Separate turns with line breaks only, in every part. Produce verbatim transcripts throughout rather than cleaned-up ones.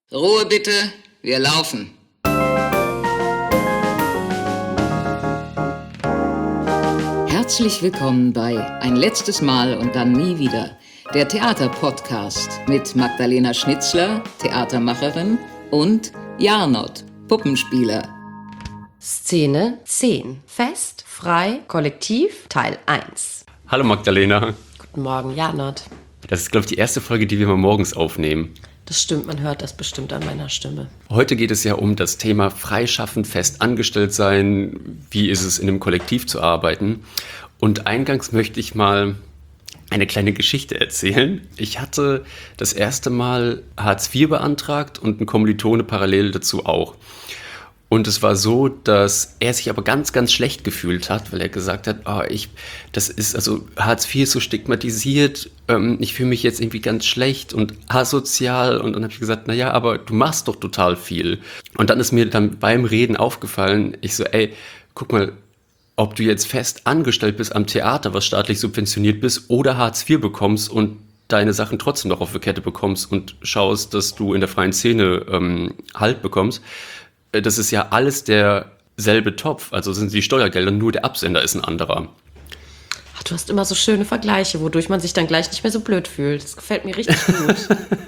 Ruhe bitte, wir laufen. Herzlich willkommen bei Ein letztes Mal und dann nie wieder, der Theaterpodcast mit Magdalena Schnitzler, Theatermacherin, und Jarnot, Puppenspieler.
Szene zehn. Fest, frei, kollektiv, Teil eins.
Hallo Magdalena.
Guten Morgen, Jarnot.
Das ist, glaube ich, die erste Folge, die wir mal morgens aufnehmen.
Das stimmt, man hört das bestimmt an meiner Stimme.
Heute geht es ja um das Thema Freischaffen, fest angestellt sein. Wie ist es, in einem Kollektiv zu arbeiten? Und eingangs möchte ich mal eine kleine Geschichte erzählen. Ich hatte das erste Mal Hartz vier beantragt und ein Kommilitone parallel dazu auch. Und es war so, dass er sich aber ganz, ganz schlecht gefühlt hat, weil er gesagt hat, oh, ich, das ist, also Hartz vier ist so stigmatisiert, ähm, ich fühle mich jetzt irgendwie ganz schlecht und asozial. Und dann habe ich gesagt, naja, aber du machst doch total viel. Und dann ist mir dann beim Reden aufgefallen, ich so, ey, guck mal, ob du jetzt fest angestellt bist am Theater, was staatlich subventioniert bist, oder Hartz vier bekommst und deine Sachen trotzdem noch auf die Kette bekommst und schaust, dass du in der freien Szene ähm, Halt bekommst. Das ist ja alles derselbe Topf, also sind die Steuergelder, nur der Absender ist ein anderer.
Ach, du hast immer so schöne Vergleiche, wodurch man sich dann gleich nicht mehr so blöd fühlt. Das gefällt mir richtig gut.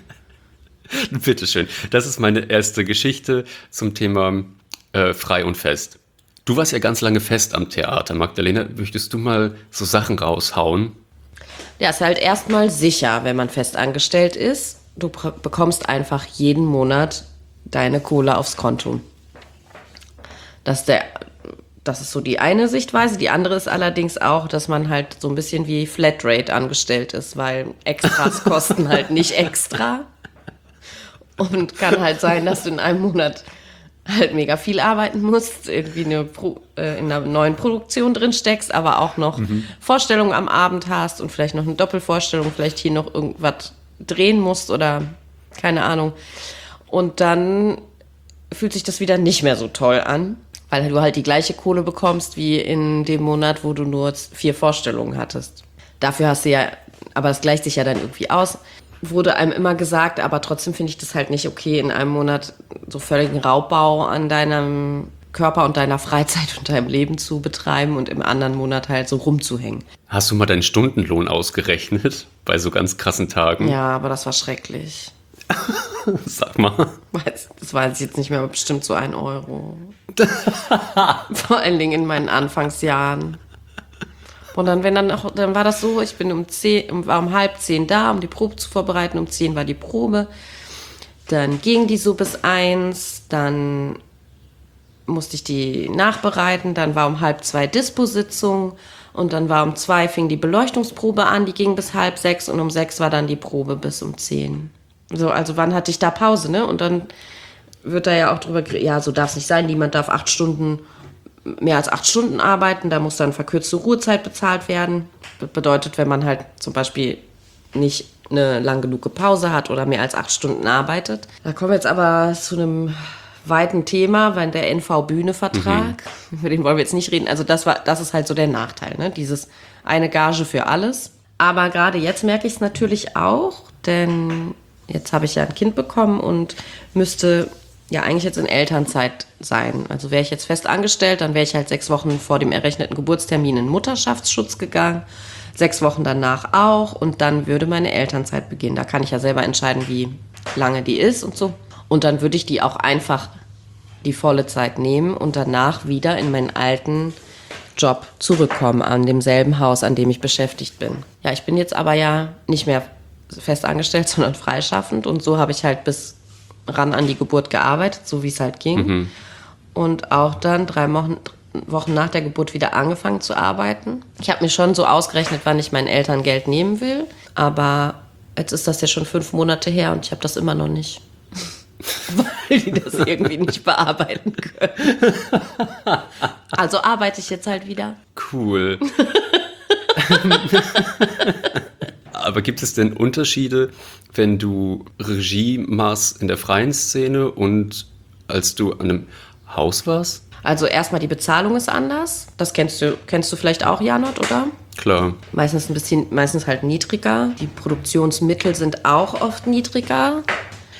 Bitteschön. Das ist meine erste Geschichte zum Thema äh, frei und fest. Du warst ja ganz lange fest am Theater, Magdalena. Möchtest du mal so Sachen raushauen?
Ja, ist halt erstmal sicher, wenn man fest angestellt ist. Du pr- bekommst einfach jeden Monat deine Kohle aufs Konto. Das ist, der, das ist so die eine Sichtweise. Die andere ist allerdings auch, dass man halt so ein bisschen wie Flatrate angestellt ist, weil Extras kosten halt nicht extra. Und kann halt sein, dass du in einem Monat halt mega viel arbeiten musst, irgendwie eine Pro, äh, in einer neuen Produktion drin steckst, aber auch noch mhm. Vorstellungen am Abend hast und vielleicht noch eine Doppelvorstellung, vielleicht hier noch irgendwas drehen musst oder keine Ahnung. Und dann fühlt sich das wieder nicht mehr so toll an, weil du halt die gleiche Kohle bekommst wie in dem Monat, wo du nur vier Vorstellungen hattest. Dafür hast du ja, aber es gleicht sich ja dann irgendwie aus, wurde einem immer gesagt, aber trotzdem finde ich das halt nicht okay, in einem Monat so völligen Raubbau an deinem Körper und deiner Freizeit und deinem Leben zu betreiben und im anderen Monat halt so rumzuhängen.
Hast du mal deinen Stundenlohn ausgerechnet bei so ganz krassen Tagen?
Ja, aber das war schrecklich.
Sag mal.
Das war jetzt nicht mehr, aber bestimmt so ein Euro. Vor allen Dingen in meinen Anfangsjahren. Und dann, wenn dann, auch, dann war das so, ich bin um zehn, war um halb zehn da, um die Probe zu vorbereiten. Um zehn war die Probe. Dann ging die so bis eins. Dann musste ich die nachbereiten. Dann war um halb zwei Disposition. Und dann war um zwei fing die Beleuchtungsprobe an. Die ging bis halb sechs. Und um sechs war dann die Probe bis um zehn. So, also wann hatte ich da Pause, ne? Und dann wird da ja auch drüber geredet, ja, so darf es nicht sein, niemand darf acht Stunden, mehr als acht Stunden arbeiten, da muss dann verkürzte Ruhezeit bezahlt werden. Das bedeutet, wenn man halt zum Beispiel nicht eine lang genug Pause hat oder mehr als acht Stunden arbeitet. Da kommen wir jetzt aber zu einem weiten Thema, weil der N V-Bühne-Vertrag, mhm. über den wollen wir jetzt nicht reden, also das war, das ist halt so der Nachteil, ne? Dieses eine Gage für alles. Aber gerade jetzt merke ich es natürlich auch, denn jetzt habe ich ja ein Kind bekommen und müsste ja eigentlich jetzt in Elternzeit sein. Also wäre ich jetzt fest angestellt, dann wäre ich halt sechs Wochen vor dem errechneten Geburtstermin in Mutterschaftsschutz gegangen, sechs Wochen danach auch und dann würde meine Elternzeit beginnen. Da kann ich ja selber entscheiden, wie lange die ist und so. Und dann würde ich die auch einfach die volle Zeit nehmen und danach wieder in meinen alten Job zurückkommen, an demselben Haus, an dem ich beschäftigt bin. Ja, ich bin jetzt aber ja nicht mehr fest angestellt, sondern freischaffend. Und so habe ich halt bis ran an die Geburt gearbeitet, so wie es halt ging. Mhm. Und auch dann drei Wochen, Wochen nach der Geburt wieder angefangen zu arbeiten. Ich habe mir schon so ausgerechnet, wann ich meinen Eltern Geld nehmen will. Aber jetzt ist das ja schon fünf Monate her und ich habe das immer noch nicht. Weil die das irgendwie nicht bearbeiten können. Also arbeite ich jetzt halt wieder.
Cool. Aber gibt es denn Unterschiede, wenn du Regie machst in der freien Szene und als du an einem Haus warst?
Also erstmal die Bezahlung ist anders. Das kennst du, kennst du vielleicht auch, Jarnot, oder?
Klar.
Meistens ein bisschen, meistens halt niedriger. Die Produktionsmittel sind auch oft niedriger.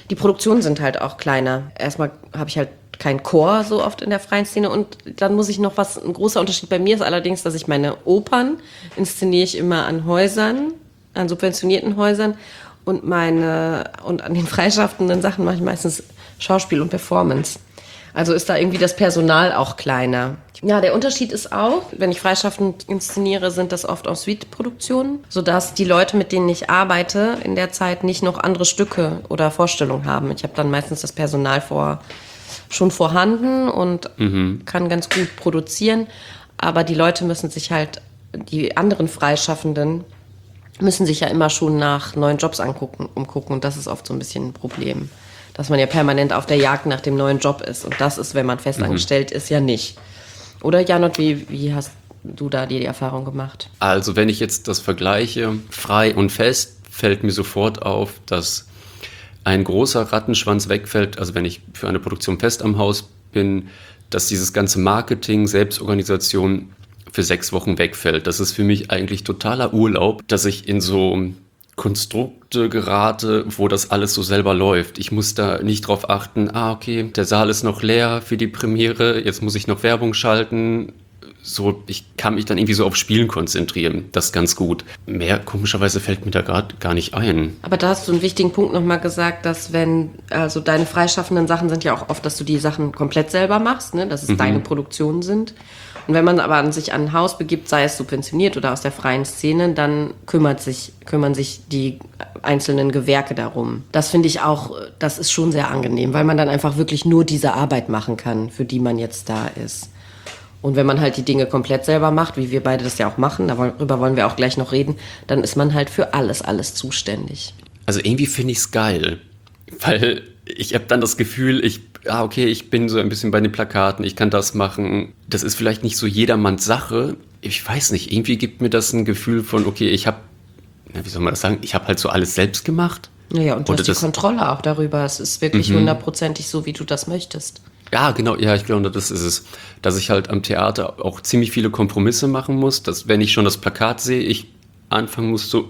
Die Produktionen sind halt auch kleiner. Erstmal habe ich halt kein Chor so oft in der freien Szene und dann muss ich noch was, ein großer Unterschied bei mir ist allerdings, dass ich meine Opern inszeniere ich immer an Häusern, an subventionierten Häusern und meine, und an den freischaffenden Sachen mache ich meistens Schauspiel und Performance. Also ist da irgendwie das Personal auch kleiner. Ja, der Unterschied ist auch, wenn ich freischaffend inszeniere, sind das oft Ensuite-Produktionen, sodass die Leute, mit denen ich arbeite, in der Zeit nicht noch andere Stücke oder Vorstellungen haben. Ich habe dann meistens das Personal vor, schon vorhanden und mhm. kann ganz gut produzieren. Aber die Leute müssen sich halt, die anderen Freischaffenden, müssen sich ja immer schon nach neuen Jobs angucken, umgucken. Und das ist oft so ein bisschen ein Problem. Dass man ja permanent auf der Jagd nach dem neuen Job ist. Und das ist, wenn man festangestellt mhm. ist, ja nicht. Oder Janot, wie, wie hast du da die, die Erfahrung gemacht?
Also wenn ich jetzt das vergleiche, frei und fest, fällt mir sofort auf, dass ein großer Rattenschwanz wegfällt. Also wenn ich für eine Produktion fest am Haus bin, dass dieses ganze Marketing, Selbstorganisation für sechs Wochen wegfällt. Das ist für mich eigentlich totaler Urlaub, dass ich in so Konstrukte gerate, wo das alles so selber läuft. Ich muss da nicht drauf achten, ah, okay, der Saal ist noch leer für die Premiere, jetzt muss ich noch Werbung schalten. So, ich kann mich dann irgendwie so auf Spielen konzentrieren. Das ist ganz gut. Mehr, komischerweise, fällt mir da gerade gar nicht ein.
Aber da hast du einen wichtigen Punkt nochmal gesagt, dass wenn, also deine freischaffenden Sachen sind ja auch oft, dass du die Sachen komplett selber machst, ne? Dass es mhm. deine Produktionen sind. Und wenn man aber an sich an ein Haus begibt, sei es subventioniert oder aus der freien Szene, dann kümmert sich, kümmern sich die einzelnen Gewerke darum. Das finde ich auch, das ist schon sehr angenehm, weil man dann einfach wirklich nur diese Arbeit machen kann, für die man jetzt da ist. Und wenn man halt die Dinge komplett selber macht, wie wir beide das ja auch machen, darüber wollen wir auch gleich noch reden, dann ist man halt für alles, alles zuständig.
Also irgendwie finde ich es geil, weil ich habe dann das Gefühl, ich, ah okay, ich bin so ein bisschen bei den Plakaten, ich kann das machen. Das ist vielleicht nicht so jedermanns Sache. Ich weiß nicht, irgendwie gibt mir das ein Gefühl von, okay, ich habe, wie soll man das sagen, ich habe halt so alles selbst gemacht.
Ja, und du Oder hast die das, Kontrolle auch darüber. Es ist wirklich hundertprozentig mhm. so, wie du das möchtest.
Ja, genau, ja, ich glaube, das ist es. Dass ich halt am Theater auch ziemlich viele Kompromisse machen muss, dass wenn ich schon das Plakat sehe, ich anfangen muss so...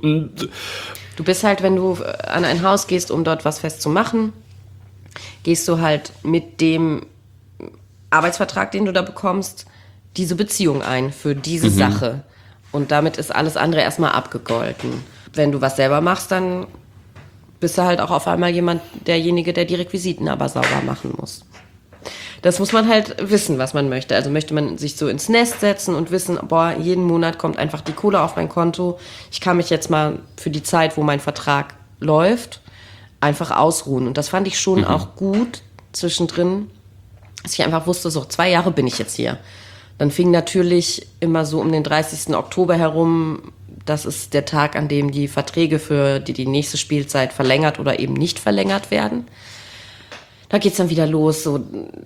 Du bist halt, wenn du an ein Haus gehst, um dort was festzumachen, gehst du halt mit dem Arbeitsvertrag, den du da bekommst, diese Beziehung ein für diese mhm. Sache. Und damit ist alles andere erstmal abgegolten. Wenn du was selber machst, dann bist du halt auch auf einmal jemand, derjenige, der die Requisiten aber sauber machen muss. Das muss man halt wissen, was man möchte. Also möchte man sich so ins Nest setzen und wissen, boah, jeden Monat kommt einfach die Kohle auf mein Konto. Ich kann mich jetzt mal für die Zeit, wo mein Vertrag läuft, einfach ausruhen. Und das fand ich schon mhm. auch gut zwischendrin, dass ich einfach wusste, so zwei Jahre bin ich jetzt hier. Dann fing natürlich immer so um den dreißigsten Oktober herum, das ist der Tag, an dem die Verträge für die, die nächste Spielzeit verlängert oder eben nicht verlängert werden. Da geht's dann wieder los, so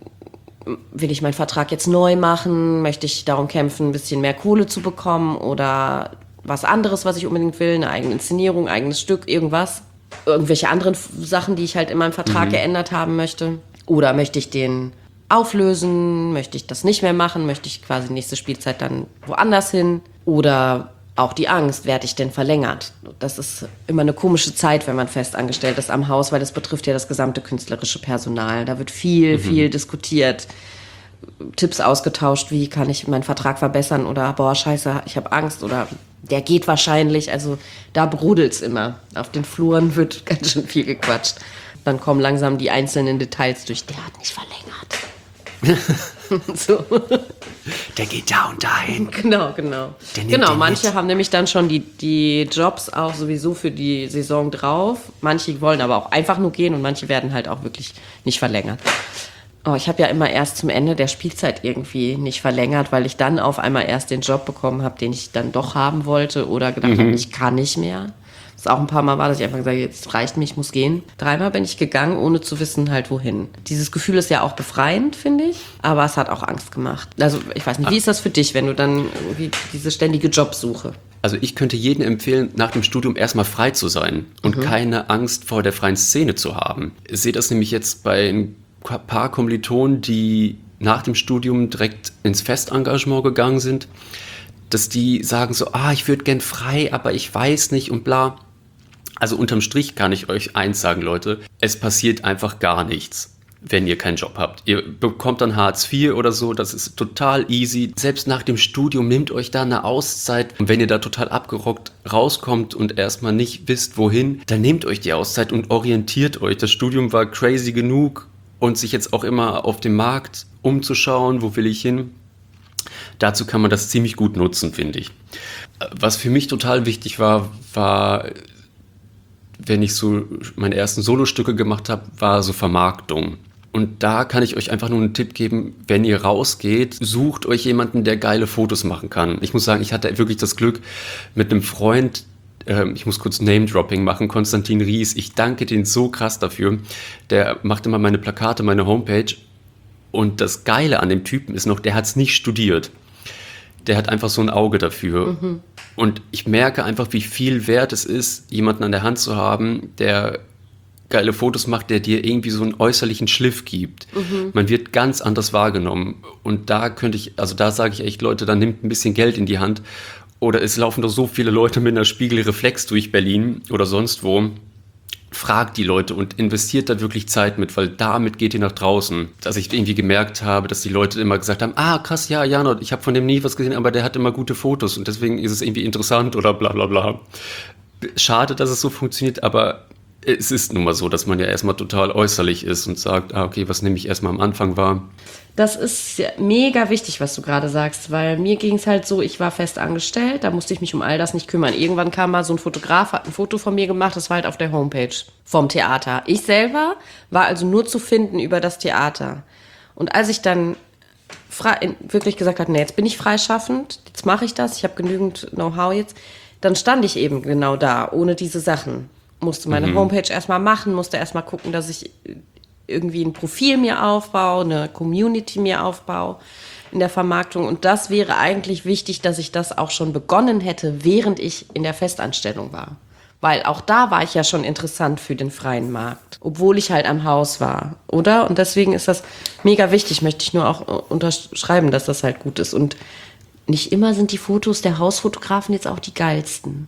will ich meinen Vertrag jetzt neu machen, möchte ich darum kämpfen, ein bisschen mehr Kohle zu bekommen oder was anderes, was ich unbedingt will, eine eigene Inszenierung, eigenes Stück, irgendwas. Irgendwelche anderen Sachen, die ich halt in meinem Vertrag mhm. geändert haben möchte. Oder möchte ich den auflösen, möchte ich das nicht mehr machen, möchte ich quasi nächste Spielzeit dann woanders hin. Oder auch die Angst, werde ich denn verlängert? Das ist immer eine komische Zeit, wenn man festangestellt ist am Haus, weil das betrifft ja das gesamte künstlerische Personal. Da wird viel, mhm. viel diskutiert, Tipps ausgetauscht, wie kann ich meinen Vertrag verbessern oder boah, scheiße, ich habe Angst oder der geht wahrscheinlich. Also da brodelt's immer. Auf den Fluren wird ganz schön viel gequatscht. Dann kommen langsam die einzelnen Details durch. Der hat nicht verlängert. So.
Der geht da und dahin.
Genau, genau. Genau, manche mit. haben nämlich dann schon die, die Jobs auch sowieso für die Saison drauf. Manche wollen aber auch einfach nur gehen und manche werden halt auch wirklich nicht verlängert. Oh, ich habe ja immer erst zum Ende der Spielzeit irgendwie nicht verlängert, weil ich dann auf einmal erst den Job bekommen habe, den ich dann doch haben wollte oder gedacht mhm. habe, ich kann nicht mehr. Das auch ein paar Mal war, dass ich einfach gesagt habe, jetzt reicht mich, ich muss gehen. Dreimal bin ich gegangen, ohne zu wissen halt wohin. Dieses Gefühl ist ja auch befreiend, finde ich, aber es hat auch Angst gemacht. Also ich weiß nicht, wie ist das für dich, wenn du dann irgendwie diese ständige Jobsuche?
Also ich könnte jedem empfehlen, nach dem Studium erstmal frei zu sein und mhm. keine Angst vor der freien Szene zu haben. Ich sehe das nämlich jetzt bei ein paar Kommilitonen, die nach dem Studium direkt ins Festengagement gegangen sind, dass die sagen so, ah, ich würde gern frei, aber ich weiß nicht und bla. Also unterm Strich kann ich euch eins sagen, Leute, es passiert einfach gar nichts, wenn ihr keinen Job habt. Ihr bekommt dann Hartz vier oder so, das ist total easy. Selbst nach dem Studium nehmt euch da eine Auszeit. Und wenn ihr da total abgerockt rauskommt und erstmal nicht wisst, wohin, dann nehmt euch die Auszeit und orientiert euch. Das Studium war crazy genug und sich jetzt auch immer auf dem Markt umzuschauen, wo will ich hin. Dazu kann man das ziemlich gut nutzen, finde ich. Was für mich total wichtig war, war, wenn ich so meine ersten Solostücke gemacht habe, war so Vermarktung. Und da kann ich euch einfach nur einen Tipp geben, wenn ihr rausgeht, sucht euch jemanden, der geile Fotos machen kann. Ich muss sagen, ich hatte wirklich das Glück mit einem Freund, äh, ich muss kurz Name-Dropping machen, Konstantin Ries, ich danke denen so krass dafür. Der macht immer meine Plakate, meine Homepage. Und das Geile an dem Typen ist noch, der hat es nicht studiert. Der hat einfach so ein Auge dafür. Mhm. Und ich merke einfach, wie viel wert es ist, jemanden an der Hand zu haben, der geile Fotos macht, der dir irgendwie so einen äußerlichen Schliff gibt. Mhm. Man wird ganz anders wahrgenommen. Und da könnte ich, also da sage ich echt, Leute, dann nimmt ein bisschen Geld in die Hand. Oder es laufen doch so viele Leute mit einer Spiegelreflex durch Berlin oder sonst wo. Fragt die Leute und investiert da wirklich Zeit mit, weil damit geht ihr nach draußen. Dass ich irgendwie gemerkt habe, dass die Leute immer gesagt haben, ah krass, ja, Janot, ich habe von dem nie was gesehen, aber der hat immer gute Fotos und deswegen ist es irgendwie interessant oder bla bla bla. Schade, dass es so funktioniert, aber es ist nun mal so, dass man ja erstmal total äußerlich ist und sagt, ah okay, was nämlich erstmal am Anfang war.
Das ist mega wichtig, was du gerade sagst, weil mir ging es halt so, ich war fest angestellt, da musste ich mich um all das nicht kümmern. Irgendwann kam mal so ein Fotograf, hat ein Foto von mir gemacht, das war halt auf der Homepage vom Theater. Ich selber war also nur zu finden über das Theater. Und als ich dann frei, wirklich gesagt habe, nee, jetzt bin ich freischaffend, jetzt mache ich das, ich habe genügend Know-how jetzt, dann stand ich eben genau da, ohne diese Sachen. Musste meine mhm. Homepage erstmal machen, musste erstmal gucken, dass ich irgendwie ein Profil mir aufbaue, eine Community mir aufbaue in der Vermarktung. Und das wäre eigentlich wichtig, dass ich das auch schon begonnen hätte, während ich in der Festanstellung war. Weil auch da war ich ja schon interessant für den freien Markt, obwohl ich halt am Haus war, oder? Und deswegen ist das mega wichtig, möchte ich nur auch unterschreiben, dass das halt gut ist. Und nicht immer sind die Fotos der Hausfotografen jetzt auch die geilsten.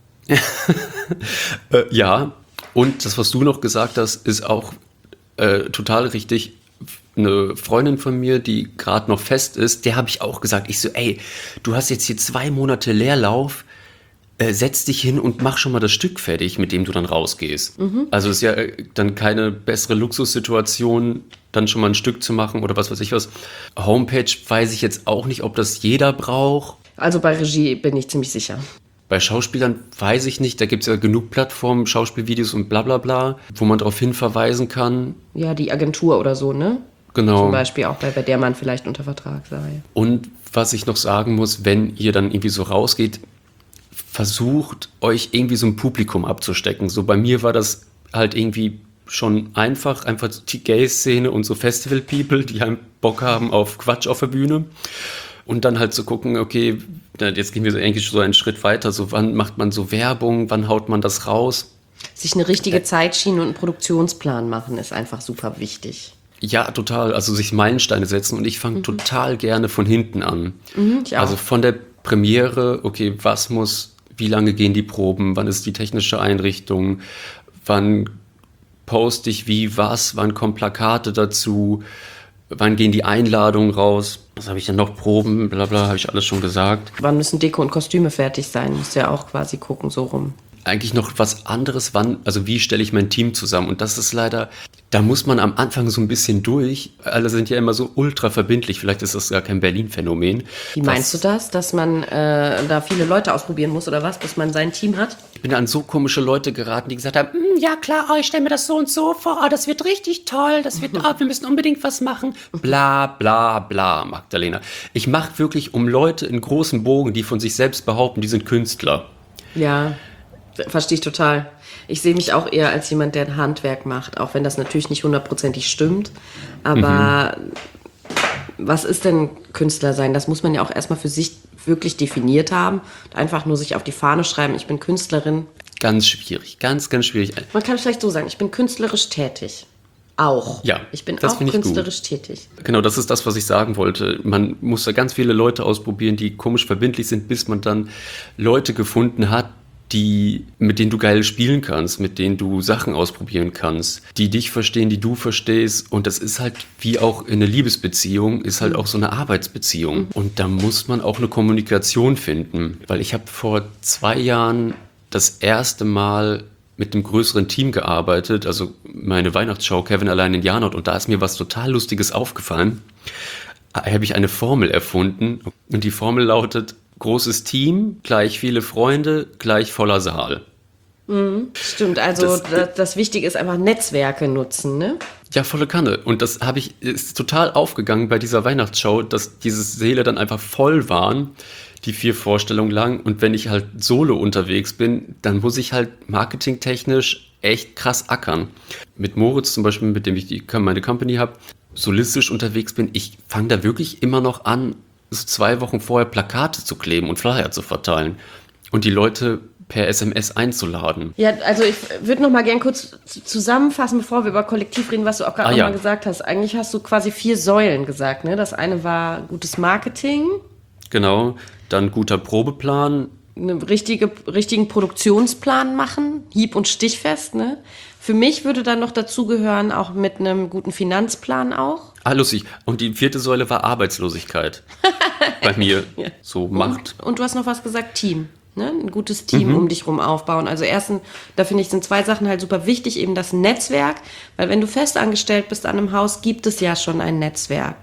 äh, ja, und das, was du noch gesagt hast, ist auch äh, total richtig. Eine Freundin von mir, die gerade noch fest ist, der habe ich auch gesagt, ich so, ey, du hast jetzt hier zwei Monate Leerlauf, äh, setz dich hin und mach schon mal das Stück fertig, mit dem du dann rausgehst. Mhm. Also ist ja äh, dann keine bessere Luxussituation, dann schon mal ein Stück zu machen oder was weiß ich was. Homepage weiß ich jetzt auch nicht, ob das jeder braucht.
Also bei Regie bin ich ziemlich sicher.
Bei Schauspielern weiß ich nicht, da gibt es ja genug Plattformen, Schauspielvideos und bla bla bla, wo man darauf hinverweisen kann.
Ja, die Agentur oder so, ne?
Genau.
Zum Beispiel auch bei, bei der man vielleicht unter Vertrag sei.
Und was ich noch sagen muss, wenn ihr dann irgendwie so rausgeht, versucht euch irgendwie so ein Publikum abzustecken. So bei mir war das halt irgendwie schon einfach, einfach die Gay-Szene und so Festival-People, die halt Bock haben auf Quatsch auf der Bühne. Und dann halt zu gucken, okay, jetzt gehen wir so eigentlich so einen Schritt weiter, so wann macht man so Werbung, wann haut man das raus?
Sich eine richtige Zeitschiene und einen Produktionsplan machen ist einfach super wichtig.
Ja, total, also sich Meilensteine setzen und ich fange mhm. total gerne von hinten an.
Mhm, ich auch.
Also von der Premiere, okay, was muss, wie lange gehen die Proben, wann ist die technische Einrichtung, wann poste ich wie, was, wann kommen Plakate dazu, wann gehen die Einladungen raus? Was habe ich denn noch? Proben, bla bla, habe ich alles schon gesagt.
Wann müssen Deko und Kostüme fertig sein? Musst du ja auch quasi gucken, so rum.
Eigentlich noch was anderes, wann, also wie stelle ich mein Team zusammen? Und das ist leider, da muss man am Anfang so ein bisschen durch. Alle sind ja immer so ultra verbindlich. Vielleicht ist das gar kein Berlin-Phänomen.
Wie meinst was, du das? Dass man äh, da viele Leute ausprobieren muss oder was? Bis man sein Team hat?
Ich bin an so komische Leute geraten, die gesagt haben, ja klar, oh, ich stelle mir das so und so vor, oh, das wird richtig toll, das wird, oh, wir müssen unbedingt was machen. Bla bla bla, Magdalena. Ich mache wirklich um Leute in großen Bogen, die von sich selbst behaupten, die sind Künstler.
Ja. Verstehe ich total. Ich sehe mich auch eher als jemand, der ein Handwerk macht, auch wenn das natürlich nicht hundertprozentig stimmt. Aber mhm. was ist denn Künstler sein? Das muss man ja auch erstmal für sich wirklich definiert haben. Einfach nur sich auf die Fahne schreiben, ich bin Künstlerin.
Ganz schwierig, ganz, ganz schwierig.
Man kann vielleicht so sagen, ich bin künstlerisch tätig. Auch.
Ja,
ich bin auch künstlerisch tätig.
Genau, das ist das, was ich sagen wollte. Man muss da ganz viele Leute ausprobieren, die komisch verbindlich sind, bis man dann Leute gefunden hat, die, mit denen du geil spielen kannst, mit denen du Sachen ausprobieren kannst, die dich verstehen, die du verstehst. Und das ist halt wie auch in einer Liebesbeziehung, ist halt auch so eine Arbeitsbeziehung. Und da muss man auch eine Kommunikation finden. Weil ich habe vor zwei Jahren das erste Mal mit einem größeren Team gearbeitet, also meine Weihnachtsshow Kevin allein in Janot. Und da ist mir was total Lustiges aufgefallen. Da habe ich eine Formel erfunden. Und die Formel lautet: großes Team, gleich viele Freunde, gleich voller Saal.
Mhm, stimmt, also das, das, das Wichtige ist einfach Netzwerke nutzen, ne?
Ja, volle Kanne. Und das habe ich, ist total aufgegangen bei dieser Weihnachtsshow, dass diese Säle dann einfach voll waren, die vier Vorstellungen lang. Und wenn ich halt solo unterwegs bin, dann muss ich halt marketingtechnisch echt krass ackern. Mit Moritz zum Beispiel, mit dem ich die, meine Company habe, solistisch unterwegs bin, ich fange da wirklich immer noch an, so zwei Wochen vorher Plakate zu kleben und Flyer zu verteilen und die Leute per S M S einzuladen.
Ja, also ich würde noch mal gern kurz zusammenfassen, bevor wir über Kollektiv reden, was du auch gerade
ah,
noch
ja.
mal gesagt hast. Eigentlich hast du quasi vier Säulen gesagt, ne? Das eine war gutes Marketing.
Genau, dann guter Probeplan.
Einen richtige, richtigen Produktionsplan machen, hieb- und stichfest, ne? Für mich würde dann noch dazugehören, auch mit einem guten Finanzplan auch.
Ah, lustig. Und die vierte Säule war Arbeitslosigkeit. Bei mir.
Ja.
So Macht.
Und, und du hast noch was gesagt, Team. Ne? Ein gutes Team
Mhm.
um dich rum aufbauen. Also erstens, da finde ich, sind zwei Sachen halt super wichtig. Eben das Netzwerk. Weil wenn du festangestellt bist an einem Haus, gibt es ja schon ein Netzwerk.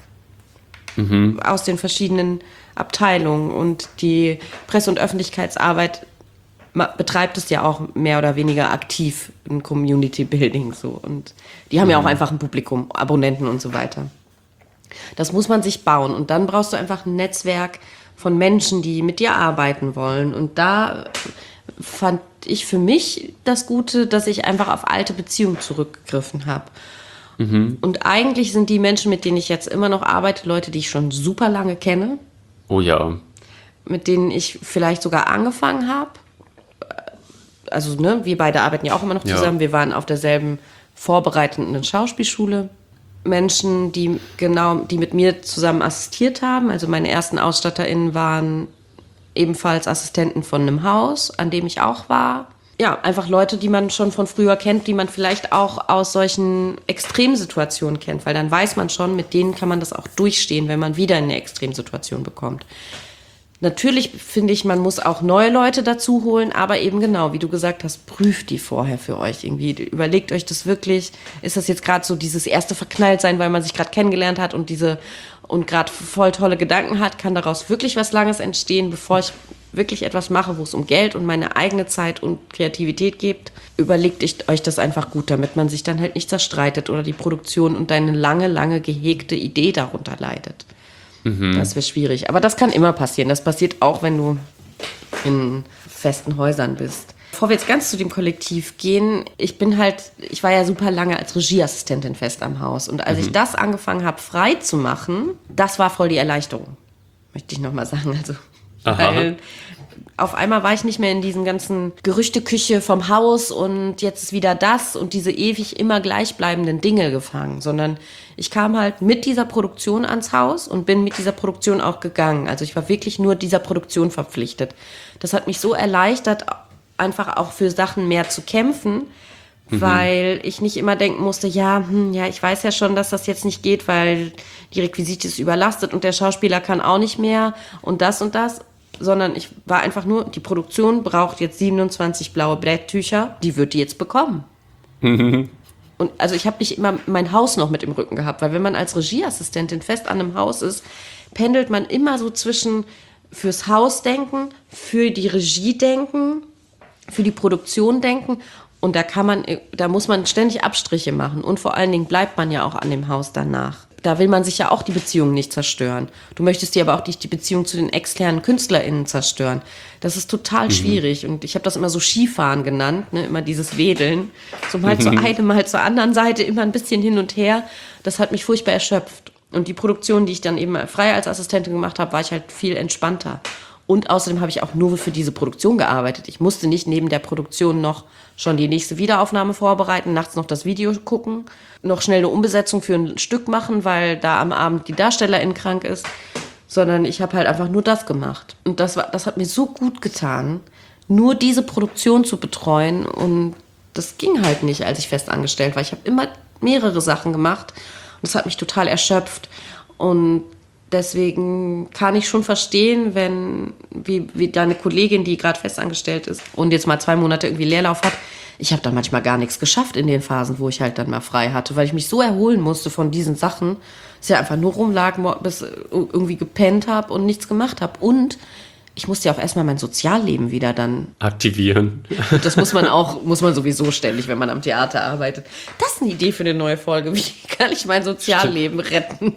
Mhm. Aus den verschiedenen Abteilungen. Und die Presse- und Öffentlichkeitsarbeit betreibt es ja auch mehr oder weniger aktiv in Community Building so, und die haben mhm. ja auch einfach ein Publikum, Abonnenten und so weiter. Das muss man sich bauen und dann brauchst du einfach ein Netzwerk von Menschen, die mit dir arbeiten wollen, und da fand ich für mich das Gute, dass ich einfach auf alte Beziehungen zurückgegriffen habe. Mhm. Und eigentlich sind die Menschen, mit denen ich jetzt immer noch arbeite, Leute, die ich schon super lange kenne.
Oh ja.
Mit denen ich vielleicht sogar angefangen habe. Also, ne, wir beide arbeiten ja auch immer noch zusammen. Ja. Wir waren auf derselben vorbereitenden Schauspielschule. Menschen, die genau, die mit mir zusammen assistiert haben. Also meine ersten AusstatterInnen waren ebenfalls Assistenten von einem Haus, an dem ich auch war. Ja, einfach Leute, die man schon von früher kennt, die man vielleicht auch aus solchen Extremsituationen kennt. Weil dann weiß man schon, mit denen kann man das auch durchstehen, wenn man wieder in eine Extremsituation bekommt. Natürlich finde ich, man muss auch neue Leute dazu holen, aber eben genau, wie du gesagt hast, prüft die vorher für euch irgendwie. Überlegt euch das wirklich, ist das jetzt gerade so dieses erste Verknalltsein, weil man sich gerade kennengelernt hat und diese und gerade voll tolle Gedanken hat, kann daraus wirklich was Langes entstehen, bevor ich wirklich etwas mache, wo es um Geld und meine eigene Zeit und Kreativität geht. Überlegt euch das einfach gut, damit man sich dann halt nicht zerstreitet oder die Produktion und deine lange, lange gehegte Idee darunter leidet. Mhm. Das wäre schwierig. Aber das kann immer passieren. Das passiert auch, wenn du in festen Häusern bist. Bevor wir jetzt ganz zu dem Kollektiv gehen, ich bin halt, ich war ja super lange als Regieassistentin fest am Haus. Und als mhm. ich das angefangen habe, frei zu machen, das war voll die Erleichterung. Möchte ich nochmal sagen. Also, weil auf einmal war ich nicht mehr in diesen ganzen Gerüchteküche vom Haus und jetzt ist wieder das und diese ewig immer gleichbleibenden Dinge gefangen, sondern ich kam halt mit dieser Produktion ans Haus und bin mit dieser Produktion auch gegangen. Also ich war wirklich nur dieser Produktion verpflichtet. Das hat mich so erleichtert, einfach auch für Sachen mehr zu kämpfen, mhm. weil ich nicht immer denken musste, ja, hm, ja, ich weiß ja schon, dass das jetzt nicht geht, weil die Requisite ist überlastet und der Schauspieler kann auch nicht mehr und das und das. Sondern ich war einfach nur, die Produktion braucht jetzt siebenundzwanzig blaue Blättücher, die wird die jetzt bekommen. Und also ich habe nicht immer mein Haus noch mit im Rücken gehabt, weil wenn man als Regieassistentin fest an einem Haus ist, pendelt man immer so zwischen fürs Haus denken, für die Regie denken, für die Produktion denken, und da kann man, da muss man ständig Abstriche machen und vor allen Dingen bleibt man ja auch an dem Haus danach. Da will man sich ja auch die Beziehung nicht zerstören. Du möchtest dir aber auch nicht die Beziehung zu den externen KünstlerInnen zerstören. Das ist total mhm. schwierig. Und ich habe das immer so Skifahren genannt, ne? Immer dieses Wedeln. So mal zur einen, mal zur anderen Seite, immer ein bisschen hin und her. Das hat mich furchtbar erschöpft. Und die Produktion, die ich dann eben frei als Assistentin gemacht habe, war ich halt viel entspannter. Und außerdem habe ich auch nur für diese Produktion gearbeitet. Ich musste nicht neben der Produktion noch schon die nächste Wiederaufnahme vorbereiten, nachts noch das Video gucken, noch schnell eine Umbesetzung für ein Stück machen, weil da am Abend die Darstellerin krank ist, sondern ich habe halt einfach nur das gemacht. Und das war, das hat mir so gut getan, nur diese Produktion zu betreuen. Und das ging halt nicht, als ich fest angestellt war. Ich habe immer mehrere Sachen gemacht und das hat mich total erschöpft. Und deswegen kann ich schon verstehen, wenn, wie, wie deine Kollegin, die gerade festangestellt ist und jetzt mal zwei Monate irgendwie Leerlauf hat, ich habe dann manchmal gar nichts geschafft in den Phasen, wo ich halt dann mal frei hatte, weil ich mich so erholen musste von diesen Sachen, dass ich einfach nur rumlag, bis irgendwie gepennt habe und nichts gemacht habe. Und ich musste ja auch erstmal mein Sozialleben wieder dann
aktivieren.
Das muss man auch, muss man sowieso ständig, wenn man am Theater arbeitet. Das ist eine Idee für eine neue Folge. Wie kann ich mein Sozialleben retten?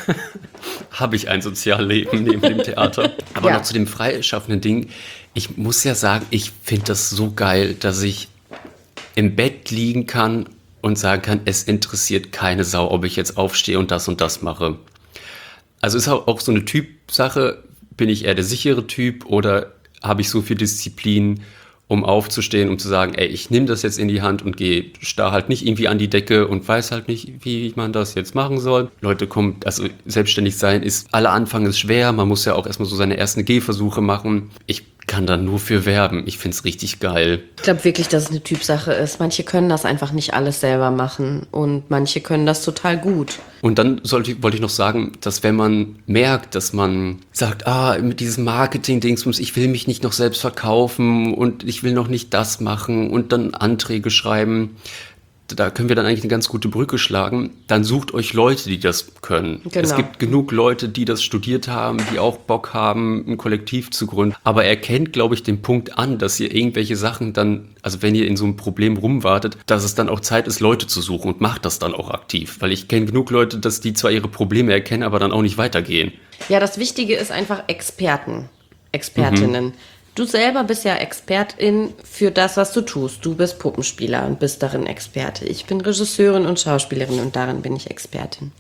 Habe ich ein Sozialleben neben dem Theater? Aber
ja.
noch zu dem freischaffenden Ding. Ich muss ja sagen, ich finde das so geil, dass ich im Bett liegen kann und sagen kann, es interessiert keine Sau, ob ich jetzt aufstehe und das und das mache. Also ist auch so eine Typsache. Bin ich eher der sichere Typ oder habe ich so viel Disziplin, um aufzustehen, um zu sagen, ey, ich nehme das jetzt in die Hand und gehe starr halt nicht irgendwie an die Decke und weiß halt nicht, wie man das jetzt machen soll. Leute kommen, also selbstständig sein ist, aller Anfang ist schwer, man muss ja auch erstmal so seine ersten Gehversuche machen. Ich kann da nur für werben. Ich finde es richtig geil.
Ich glaube wirklich, dass es eine Typsache ist. Manche können das einfach nicht alles selber machen und manche können das total gut.
Und dann sollte, wollte ich noch sagen, dass wenn man merkt, dass man sagt, ah, mit diesem Marketing-Dingsbums, ich will mich nicht noch selbst verkaufen und ich will noch nicht das machen und dann Anträge schreiben, da können wir dann eigentlich eine ganz gute Brücke schlagen. Dann sucht euch Leute, die das können.
Genau.
Es gibt genug Leute, die das studiert haben, die auch Bock haben, ein Kollektiv zu gründen. Aber erkennt, glaube ich, den Punkt an, dass ihr irgendwelche Sachen dann, also wenn ihr in so einem Problem rumwartet, dass es dann auch Zeit ist, Leute zu suchen und macht das dann auch aktiv. Weil ich kenne genug Leute, dass die zwar ihre Probleme erkennen, aber dann auch nicht weitergehen.
Ja, das Wichtige ist einfach Experten, Expertinnen. Mhm. Du selber bist ja Expertin für das, was du tust. Du bist Puppenspieler und bist darin Experte. Ich bin Regisseurin und Schauspielerin und darin bin ich Expertin.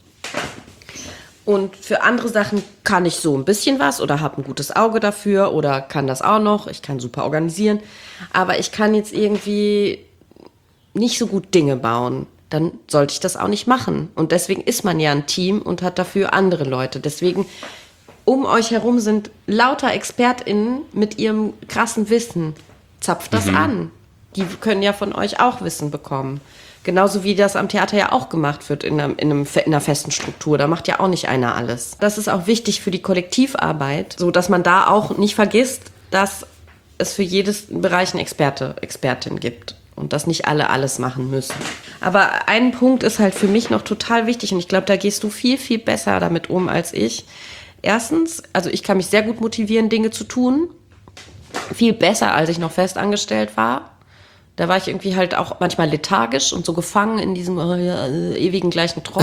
Und für andere Sachen kann ich so ein bisschen was oder habe ein gutes Auge dafür oder kann das auch noch. Ich kann super organisieren. Aber ich kann jetzt irgendwie nicht so gut Dinge bauen. Dann sollte ich das auch nicht machen. Und deswegen ist man ja ein Team und hat dafür andere Leute. Deswegen um euch herum sind lauter ExpertInnen mit ihrem krassen Wissen. Zapft das mhm. an. Die können ja von euch auch Wissen bekommen. Genauso wie das am Theater ja auch gemacht wird in einer, in einem, in einer festen Struktur. Da macht ja auch nicht einer alles. Das ist auch wichtig für die Kollektivarbeit, so dass man da auch nicht vergisst, dass es für jedes Bereich eine Experte, Expertin gibt. Und dass nicht alle alles machen müssen. Aber ein Punkt ist halt für mich noch total wichtig. Und ich glaube, da gehst du viel, viel besser damit um als ich. Erstens, also ich kann mich sehr gut motivieren, Dinge zu tun. Viel besser, als ich noch fest angestellt war. Da war ich irgendwie halt auch manchmal lethargisch und so gefangen in diesem äh, ewigen gleichen Trott.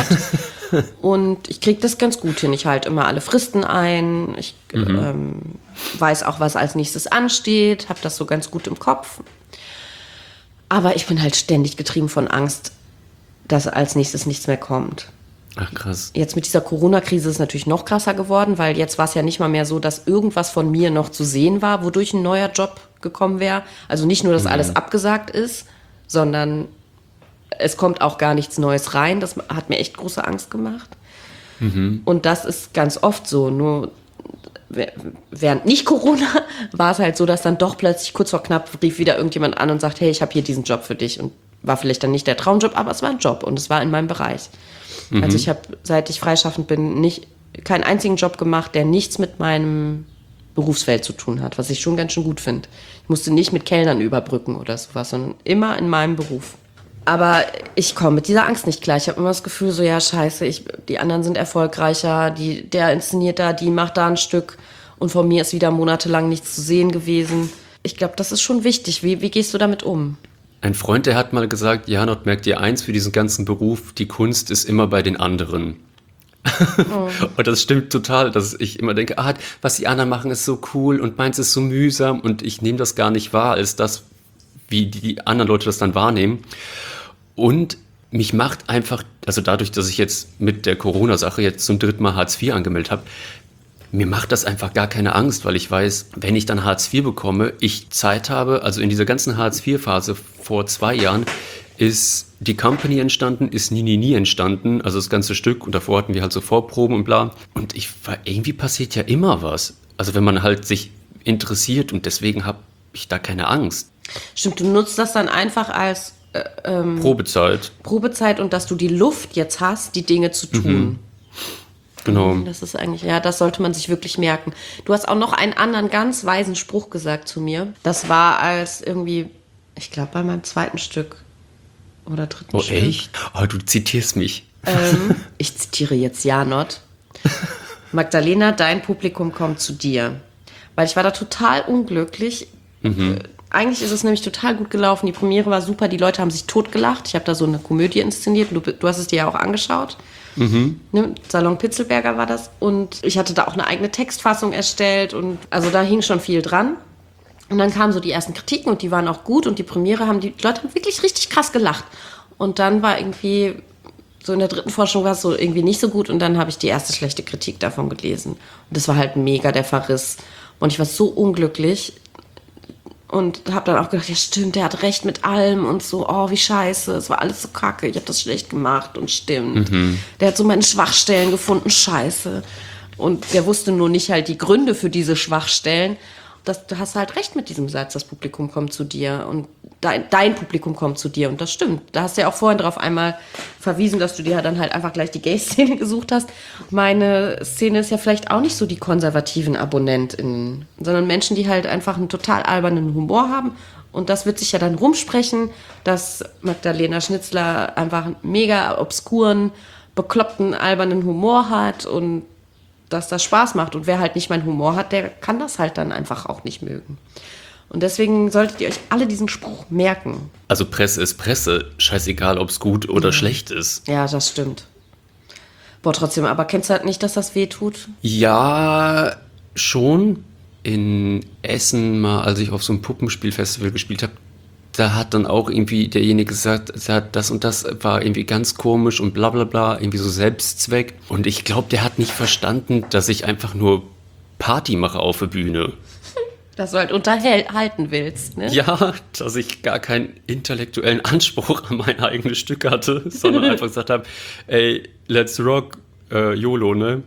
Und ich kriege das ganz gut hin. Ich halte immer alle Fristen ein. Ich mhm. ähm, weiß auch, was als nächstes ansteht. Habe das so ganz gut im Kopf. Aber ich bin halt ständig getrieben von Angst, dass als nächstes nichts mehr kommt.
Ach, krass.
Jetzt mit dieser Corona-Krise ist es natürlich noch krasser geworden, weil jetzt war es ja nicht mal mehr so, dass irgendwas von mir noch zu sehen war, wodurch ein neuer Job gekommen wäre. Also nicht nur, dass mhm. alles abgesagt ist, sondern es kommt auch gar nichts Neues rein. Das hat mir echt große Angst gemacht. Mhm. Und das ist ganz oft so. Nur während nicht Corona war es halt so, dass dann doch plötzlich kurz vor knapp rief wieder irgendjemand an und sagt, hey, ich habe hier diesen Job für dich. Und war vielleicht dann nicht der Traumjob, aber es war ein Job und es war in meinem Bereich. Mhm. Also ich habe, seit ich freischaffend bin, nicht keinen einzigen Job gemacht, der nichts mit meinem Berufsfeld zu tun hat, was ich schon ganz schön gut finde. Ich musste nicht mit Kellnern überbrücken oder sowas, sondern immer in meinem Beruf. Aber ich komme mit dieser Angst nicht klar. Ich habe immer das Gefühl, so ja, scheiße, ich, die anderen sind erfolgreicher, die, der inszeniert da, die macht da ein Stück und von mir ist wieder monatelang nichts zu sehen gewesen. Ich glaube, das ist schon wichtig. Wie, wie gehst du damit um?
Ein Freund, der hat mal gesagt, Janot, merkt dir eins für diesen ganzen Beruf, die Kunst ist immer bei den anderen. Oh. Und das stimmt total, dass ich immer denke, ah, was die anderen machen, ist so cool und meins ist so mühsam und ich nehme das gar nicht wahr als das, wie die anderen Leute das dann wahrnehmen. Und mich macht einfach, also dadurch, dass ich jetzt mit der Corona-Sache jetzt zum dritten Mal Hartz vier angemeldet habe, mir macht das einfach gar keine Angst, weil ich weiß, wenn ich dann Hartz vier bekomme, ich Zeit habe, also in dieser ganzen Hartz vier Phase vor zwei Jahren ist die Company entstanden, ist Nie, Nie, Nie entstanden, also das ganze Stück und davor hatten wir halt so Vorproben und bla. Und ich war, irgendwie passiert ja immer was. Also wenn man halt sich interessiert und deswegen habe ich da keine Angst.
Stimmt, du nutzt das dann einfach als äh, ähm,
Probezeit.
Probezeit und dass du die Luft jetzt hast, die Dinge zu tun.
Mhm. Genau.
Das ist eigentlich, ja, das sollte man sich wirklich merken. Du hast auch noch einen anderen ganz weisen Spruch gesagt zu mir. Das war als irgendwie, ich glaube bei meinem zweiten Stück oder dritten
Oh,
Stück.
echt? Oh, du zitierst mich.
Ähm, ich zitiere jetzt Janot. Magdalena, dein Publikum kommt zu dir. Weil ich war da total unglücklich. Mhm. Eigentlich ist es nämlich total gut gelaufen. Die Premiere war super, die Leute haben sich totgelacht. Ich habe da so eine Komödie inszeniert. Du, du hast es dir ja auch angeschaut. Mhm. Ne? Salon Pitzelberger war das. Und ich hatte da auch eine eigene Textfassung erstellt. Und also da hing schon viel dran. Und dann kamen so die ersten Kritiken und die waren auch gut. Und die Premiere haben die Leute haben wirklich richtig krass gelacht. Und dann war irgendwie... So in der dritten Forschung war es so irgendwie nicht so gut und dann habe ich die erste schlechte Kritik davon gelesen. Und das war halt mega der Verriss. Und ich war so unglücklich und habe dann auch gedacht, ja stimmt, der hat recht mit allem und so, oh wie scheiße, es war alles so kacke, ich habe das schlecht gemacht und stimmt. Mhm. Der hat so meine Schwachstellen gefunden, scheiße. Und der wusste nur nicht halt die Gründe für diese Schwachstellen. Das, du hast halt recht mit diesem Satz, das Publikum kommt zu dir und dein, dein Publikum kommt zu dir und das stimmt. Da hast du ja auch vorhin drauf einmal verwiesen, dass du dir dann halt einfach gleich die Gay-Szene gesucht hast. Meine Szene ist ja vielleicht auch nicht so die konservativen AbonnentInnen, sondern Menschen, die halt einfach einen total albernen Humor haben und das wird sich ja dann rumsprechen, dass Magdalena Schnitzler einfach einen mega obskuren, bekloppten, albernen Humor hat und dass das Spaß macht. Und wer halt nicht meinen Humor hat, der kann das halt dann einfach auch nicht mögen. Und deswegen solltet ihr euch alle diesen Spruch merken.
Also Presse ist Presse. Scheißegal, ob es gut oder mhm. schlecht ist.
Ja, das stimmt. Boah, trotzdem, aber kennst du halt nicht, dass das weh tut?
Ja, schon. In Essen mal, als ich auf so einem Puppenspielfestival gespielt habe, da hat dann auch irgendwie derjenige gesagt, das und das war irgendwie ganz komisch und bla bla bla, irgendwie so Selbstzweck. Und ich glaube, der hat nicht verstanden, dass ich einfach nur Party mache auf der Bühne.
Dass du halt unterhalten willst, ne?
Ja, dass ich gar keinen intellektuellen Anspruch an mein eigenes Stück hatte, sondern einfach gesagt habe, ey, let's rock, äh, YOLO, ne?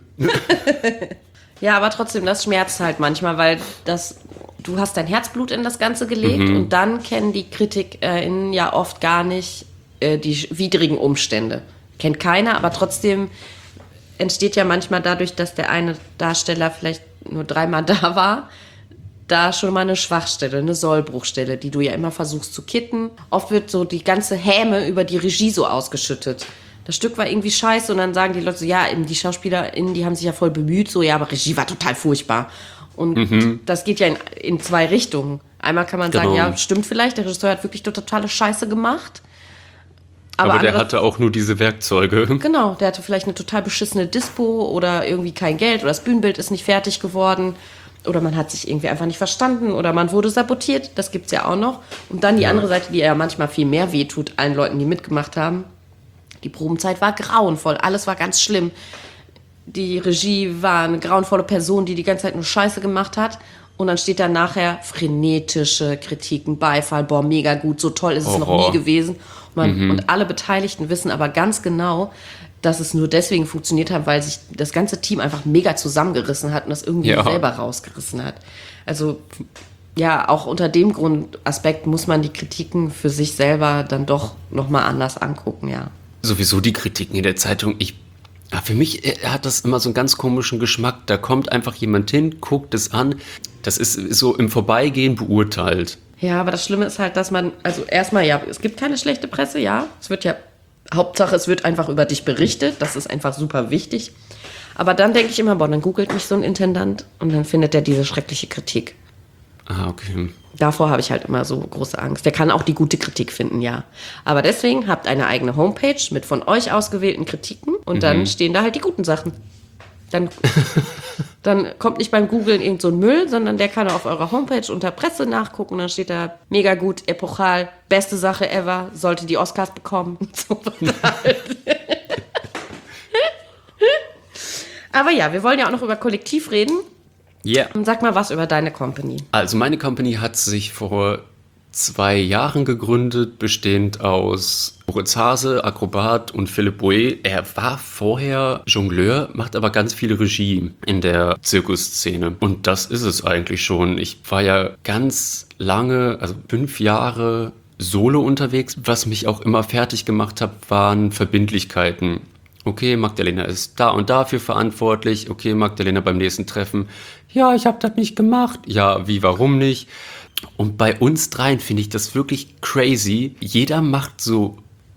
Ja, aber trotzdem, das schmerzt halt manchmal, weil das... Du hast dein Herzblut in das Ganze gelegt mhm. und dann kennen die KritikerInnen ja oft gar nicht äh, die widrigen Umstände. Kennt keiner, aber trotzdem entsteht ja manchmal dadurch, dass der eine Darsteller vielleicht nur dreimal da war, da schon mal eine Schwachstelle, eine Sollbruchstelle, die du ja immer versuchst zu kitten. Oft wird so die ganze Häme über die Regie so ausgeschüttet. Das Stück war irgendwie scheiße und dann sagen die Leute so, ja, die SchauspielerInnen, die haben sich ja voll bemüht, so, ja, aber Regie war total furchtbar. Und mhm. das geht ja in, in zwei Richtungen. Einmal kann man genau. sagen, ja, stimmt vielleicht, der Regisseur hat wirklich totale Scheiße gemacht.
Aber, aber der andere, hatte auch nur diese Werkzeuge.
Genau, der hatte vielleicht eine total beschissene Dispo oder irgendwie kein Geld oder das Bühnenbild ist nicht fertig geworden. Oder man hat sich irgendwie einfach nicht verstanden oder man wurde sabotiert, das gibt's ja auch noch. Und dann die ja. andere Seite, die ja manchmal viel mehr wehtut, allen Leuten, die mitgemacht haben. Die Probenzeit war grauenvoll, alles war ganz schlimm. Die Regie war eine grauenvolle Person, die die ganze Zeit nur Scheiße gemacht hat. Und dann steht da nachher frenetische Kritiken, Beifall, boah, mega gut, so toll ist es oh, noch nie gewesen. Und, man, mhm. und alle Beteiligten wissen aber ganz genau, dass es nur deswegen funktioniert hat, weil sich das ganze Team einfach mega zusammengerissen hat und das irgendwie ja. selber rausgerissen hat. Also ja, auch unter dem Grundaspekt muss man die Kritiken für sich selber dann doch nochmal anders angucken, ja.
Sowieso die Kritiken in der Zeitung, ich Ja, für mich hat das immer so einen ganz komischen Geschmack. Da kommt einfach jemand hin, guckt es an. Das ist so im Vorbeigehen beurteilt.
Ja, aber das Schlimme ist halt, dass man, also erstmal, ja, es gibt keine schlechte Presse, ja. Es wird ja, Hauptsache, es wird einfach über dich berichtet. Das ist einfach super wichtig. Aber dann denke ich immer, boah, dann googelt mich so ein Intendant und dann findet er diese schreckliche Kritik.
Ah, okay.
Davor habe ich halt immer so große Angst. Der kann auch die gute Kritik finden, ja. Aber deswegen habt eine eigene Homepage mit von euch ausgewählten Kritiken und mhm. dann stehen da halt die guten Sachen. Dann, dann kommt nicht beim Googlen irgend so ein Müll, sondern der kann auf eurer Homepage unter Presse nachgucken. Dann steht da mega gut, epochal, beste Sache ever, sollte die Oscars bekommen. So halt. Aber ja, wir wollen ja auch noch über Kollektiv reden.
Ja. Yeah.
Sag mal was über deine Company.
Also meine Company hat sich vor zwei Jahren gegründet, bestehend aus Moritz Hase, Akrobat und Philipp Boe. Er war vorher Jongleur, macht aber ganz viel Regie in der Zirkusszene. Und das ist es eigentlich schon. Ich war ja ganz lange, also fünf Jahre solo unterwegs. Was mich auch immer fertig gemacht hat, waren Verbindlichkeiten. Okay, Magdalena ist da und dafür verantwortlich. Okay, Magdalena beim nächsten Treffen. Ja, ich habe das nicht gemacht. Ja, wie, warum nicht? Und bei uns dreien finde ich das wirklich crazy. Jeder macht so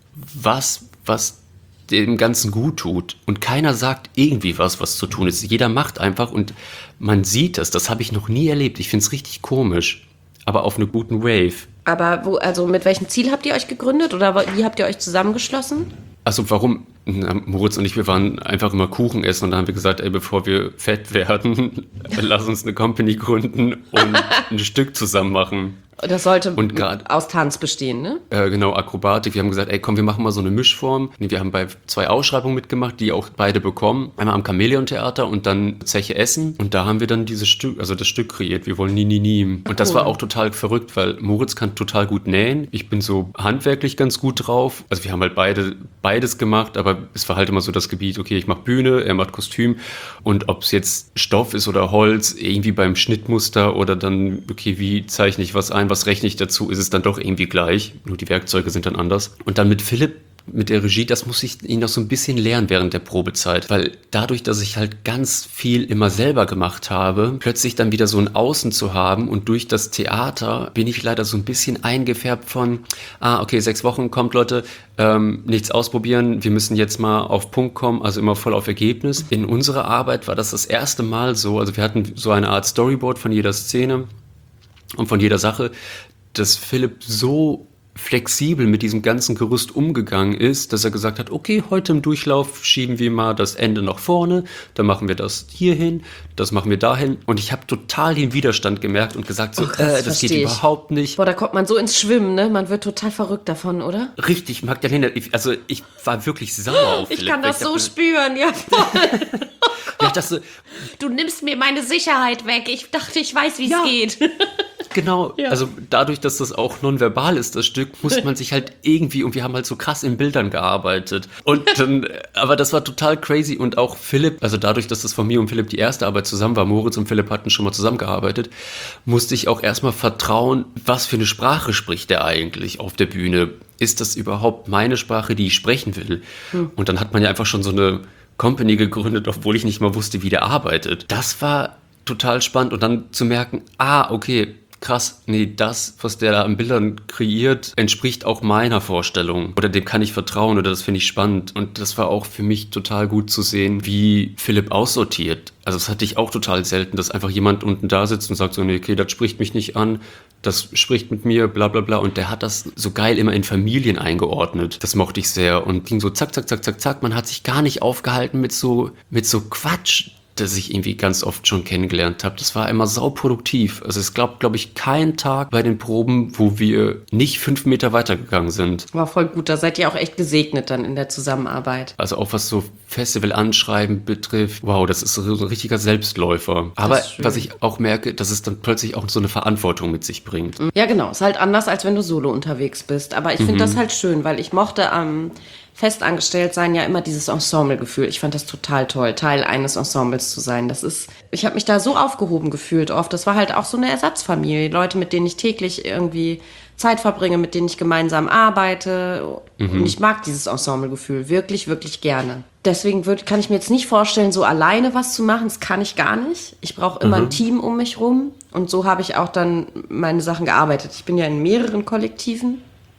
was, was dem Ganzen gut tut. Und keiner sagt irgendwie was, was zu tun ist. Jeder macht einfach und man sieht das. Das habe ich noch nie erlebt. Ich finde es richtig komisch. Aber auf einer guten Wave.
Aber wo, also mit welchem Ziel habt ihr euch gegründet oder wie habt ihr euch zusammengeschlossen?
Also warum? Na, Moritz und ich, wir waren einfach immer Kuchen essen und dann haben wir gesagt, ey, bevor wir fett werden, lass uns eine Company gründen und ein Stück zusammen machen.
Das sollte
und grad,
aus Tanz bestehen, ne?
Äh, genau, Akrobatik. Wir haben gesagt, ey, komm, wir machen mal so eine Mischform. Nee, wir haben bei zwei Ausschreibungen mitgemacht, die auch beide bekommen. Einmal am Chamäleon-Theater und dann Zeche Essen. Und da haben wir dann dieses Stück, also das Stück kreiert. Wir wollen nie, nie, nie. Und cool. Das war auch total verrückt, weil Moritz kann total gut nähen. Ich bin so handwerklich ganz gut drauf. Also wir haben halt beide beides gemacht, aber es war halt immer so das Gebiet, okay, ich mache Bühne, er macht Kostüm. Und ob es jetzt Stoff ist oder Holz, irgendwie beim Schnittmuster oder dann, okay, wie zeichne ich was ein, was rechne ich dazu, ist es dann doch irgendwie gleich. Nur die Werkzeuge sind dann anders. Und dann mit Philipp, mit der Regie, das muss ich ihn noch so ein bisschen lernen während der Probezeit. Weil dadurch, dass ich halt ganz viel immer selber gemacht habe, plötzlich dann wieder so ein Außen zu haben und durch das Theater bin ich leider so ein bisschen eingefärbt von, ah, okay, sechs Wochen kommt, Leute, ähm, nichts ausprobieren, wir müssen jetzt mal auf Punkt kommen, also immer voll auf Ergebnis. In unserer Arbeit war das das erste Mal so, also wir hatten so eine Art Storyboard von jeder Szene und von jeder Sache, dass Philipp so flexibel mit diesem ganzen Gerüst umgegangen ist, dass er gesagt hat, okay, heute im Durchlauf schieben wir mal das Ende nach vorne, dann machen wir das hier hin, das machen wir dahin. Und ich habe total den Widerstand gemerkt und gesagt, so, oh, krass, äh, das geht ich. überhaupt nicht.
Boah, da kommt man so ins Schwimmen, ne? Man wird total verrückt davon, oder?
Richtig, Magdalena, ich, also ich war wirklich sauer auf
Ich
Philipp.
kann das ich so dachte, spüren, ja voll.
Ich dachte,
du nimmst mir meine Sicherheit weg. Ich dachte, ich weiß, wie es ja. geht.
Genau, ja. Also dadurch, dass das auch nonverbal ist, das Stück, muss man sich halt irgendwie, und wir haben halt so krass in Bildern gearbeitet. Und dann, aber das war total crazy. Und auch Philipp, also dadurch, dass das von mir und Philipp die erste Arbeit zusammen war, Moritz und Philipp hatten schon mal zusammengearbeitet, musste ich auch erstmal vertrauen, was für eine Sprache spricht der eigentlich auf der Bühne. Ist das überhaupt meine Sprache, die ich sprechen will? Hm. Und dann hat man ja einfach schon so eine Company gegründet, obwohl ich nicht mal wusste, wie der arbeitet. Das war total spannend. Und dann zu merken, ah, okay, krass, nee, das, was der da an Bildern kreiert, entspricht auch meiner Vorstellung. Oder dem kann ich vertrauen oder das finde ich spannend. Und das war auch für mich total gut zu sehen, wie Philipp aussortiert. Also das hatte ich auch total selten, dass einfach jemand unten da sitzt und sagt so, nee, okay, das spricht mich nicht an, das spricht mit mir, bla bla bla. Und der hat das so geil immer in Familien eingeordnet. Das mochte ich sehr und ging so zack, zack, zack, zack, zack. Man hat sich gar nicht aufgehalten mit so, mit so Quatsch, das ich irgendwie ganz oft schon kennengelernt habe. Das war immer sauproduktiv. Also es gab, glaube ich, keinen Tag bei den Proben, wo wir nicht fünf Meter weitergegangen sind. War
voll gut. Da seid ihr auch echt gesegnet dann in der Zusammenarbeit.
Also auch was so Festival-Anschreiben betrifft. Wow, das ist so ein richtiger Selbstläufer. Aber was ich auch merke, dass es dann plötzlich auch so eine Verantwortung mit sich bringt.
Ja, genau. Ist halt anders, als wenn du solo unterwegs bist. Aber ich finde mhm. das halt schön, weil ich mochte am ähm, festangestellt sein ja immer dieses Ensemble-Gefühl. Ich fand das total toll, Teil eines Ensembles zu sein. Das ist, ich habe mich da so aufgehoben gefühlt oft. Das war halt auch so eine Ersatzfamilie. Leute, mit denen ich täglich irgendwie Zeit verbringe, mit denen ich gemeinsam arbeite. Mhm. Und ich mag dieses Ensemble-Gefühl wirklich, wirklich gerne. Deswegen würd, kann ich mir jetzt nicht vorstellen, so alleine was zu machen. Das kann ich gar nicht. Ich brauche immer mhm. ein Team um mich rum. Und so habe ich auch dann meine Sachen gearbeitet. Ich bin ja in mehreren Kollektiven.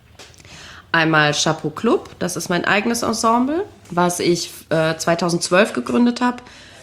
Einmal Chapeau Club, das ist mein eigenes Ensemble, was ich äh, zweitausendzwölf gegründet habe,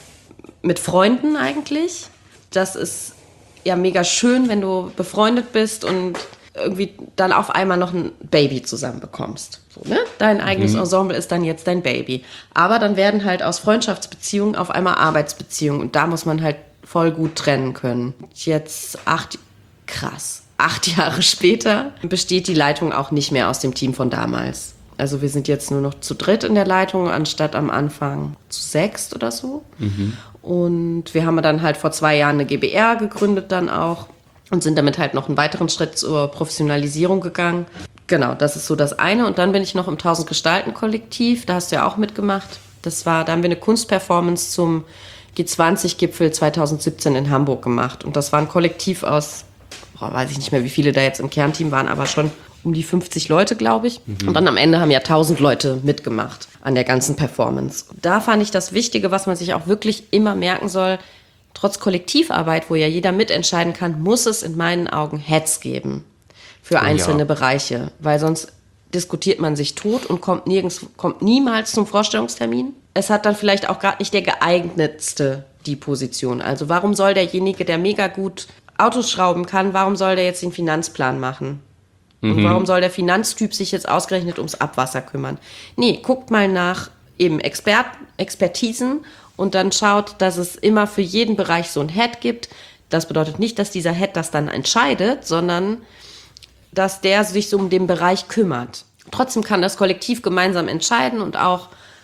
mit Freunden eigentlich. Das ist ja mega schön, wenn du befreundet bist und irgendwie dann auf einmal noch ein Baby zusammen bekommst. So, ne? Dein eigenes mhm. Ensemble ist dann jetzt dein Baby. Aber dann werden halt aus Freundschaftsbeziehungen auf einmal Arbeitsbeziehungen und da muss man halt voll gut trennen können. Jetzt acht, krass. Acht Jahre später besteht die Leitung auch nicht mehr aus dem Team von damals. Also wir sind jetzt nur noch zu dritt in der Leitung, anstatt am Anfang zu sechst oder so. Mhm. Und wir haben dann halt vor zwei Jahren eine GbR gegründet dann auch. und sind damit halt noch einen weiteren Schritt zur Professionalisierung gegangen. Genau, das ist so das eine. Und dann bin ich noch im Tausend-Gestalten-Kollektiv, da hast du ja auch mitgemacht. Das war, da haben wir eine Kunstperformance zum G zwanzig Gipfel zweitausendsiebzehn in Hamburg gemacht. Und das war ein Kollektiv aus, boah, weiß ich nicht mehr, wie viele da jetzt im Kernteam waren, aber schon um die fünfzig Leute, glaube ich. Mhm. Und dann am Ende haben ja tausend Leute mitgemacht an der ganzen Performance. Da fand ich das Wichtige, was man sich auch wirklich immer merken soll, trotz Kollektivarbeit, wo ja jeder mitentscheiden kann, muss es in meinen Augen Heads geben für einzelne ja. Bereiche, weil sonst diskutiert man sich tot und kommt nirgends, kommt niemals zum Vorstellungstermin. Es hat dann vielleicht auch gerade nicht der geeignetste die Position. Also warum soll derjenige, der mega gut Autos schrauben kann, warum soll der jetzt den Finanzplan machen? Und mhm. warum soll der Finanztyp sich jetzt ausgerechnet ums Abwasser kümmern? Nee, guckt mal nach eben Expert, Expertisen und dann schaut, dass es immer für jeden Bereich so ein Head gibt. Das bedeutet nicht, dass dieser Head das dann entscheidet, sondern dass der sich so um den Bereich kümmert. Trotzdem kann das Kollektiv gemeinsam entscheiden und auch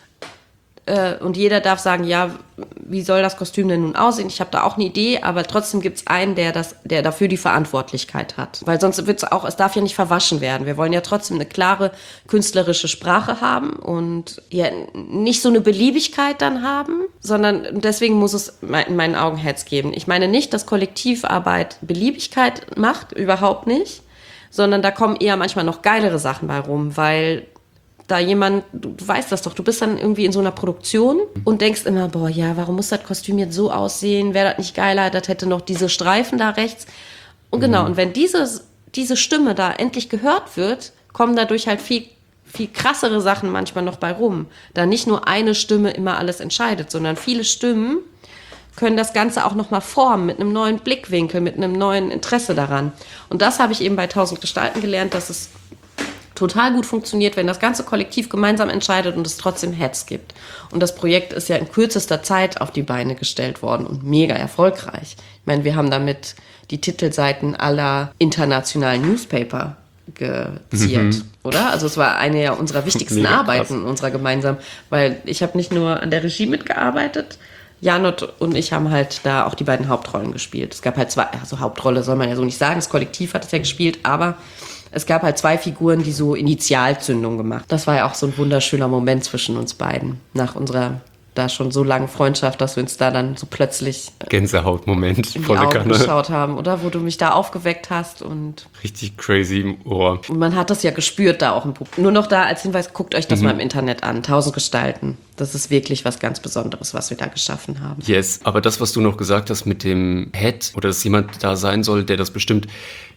äh, und jeder darf sagen, ja, wie soll das Kostüm denn nun aussehen? Ich habe da auch eine Idee, aber trotzdem gibt es einen, der das, der dafür die Verantwortlichkeit hat. Weil sonst wird es auch, es darf ja nicht verwaschen werden. Wir wollen ja trotzdem eine klare künstlerische Sprache haben und ja nicht so eine Beliebigkeit dann haben, sondern deswegen muss es in meinen Augen Heads geben. Ich meine nicht, dass Kollektivarbeit Beliebigkeit macht, überhaupt nicht, sondern da kommen eher manchmal noch geilere Sachen bei rum, weil da jemand, du, du weißt das doch, du bist dann irgendwie in so einer Produktion und denkst immer, boah, ja, warum muss das Kostüm jetzt so aussehen? Wäre das nicht geiler? Das hätte noch diese Streifen da rechts. Und genau, mhm. und wenn diese, diese Stimme da endlich gehört wird, kommen dadurch halt viel, viel krassere Sachen manchmal noch bei rum. Da nicht nur eine Stimme immer alles entscheidet, sondern viele Stimmen können das Ganze auch nochmal formen mit einem neuen Blickwinkel, mit einem neuen Interesse daran. Und das habe ich eben bei Tausend Gestalten gelernt, dass es total gut funktioniert, wenn das ganze Kollektiv gemeinsam entscheidet und es trotzdem Heads gibt. Und das Projekt ist ja in kürzester Zeit auf die Beine gestellt worden und mega erfolgreich. Ich meine, wir haben damit die Titelseiten aller internationalen Newspaper geziert, mhm. oder? Also es war eine ja unserer wichtigsten mega Arbeiten krass. Unserer gemeinsam, weil ich habe nicht nur an der Regie mitgearbeitet, Janot und ich haben halt da auch die beiden Hauptrollen gespielt. Es gab halt zwei, also Hauptrolle soll man ja so nicht sagen, das Kollektiv hat es ja gespielt, aber es gab halt zwei Figuren, die so Initialzündung gemacht. Das war ja auch so ein wunderschöner Moment zwischen uns beiden. Nach unserer da schon so langen Freundschaft, dass wir uns da dann so plötzlich
Gänsehautmoment
in die Augen geschaut haben, oder? Wo du mich da aufgeweckt hast und
richtig crazy im Ohr.
Und man hat das ja gespürt da auch im Publikum. Nur noch da als Hinweis, guckt euch das mhm. mal im Internet an. Tausend Gestalten. Das ist wirklich was ganz Besonderes, was wir da geschaffen haben.
Yes, aber das, was du noch gesagt hast mit dem Head oder dass jemand da sein soll, der das bestimmt,